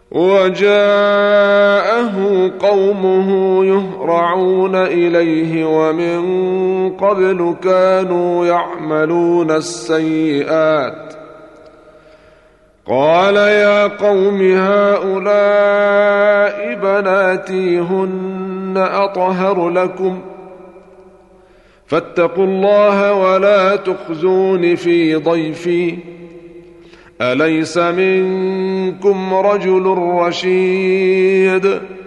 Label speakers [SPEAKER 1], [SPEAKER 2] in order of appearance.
[SPEAKER 1] وجاءه قومه يهرعون إليه ومن قبل كانوا يعملون السيئات قال يا قوم هؤلاء بناتي هن أطهر لكم فاتقوا الله ولا تخزون في ضيفي أليس منكم رجل رشيد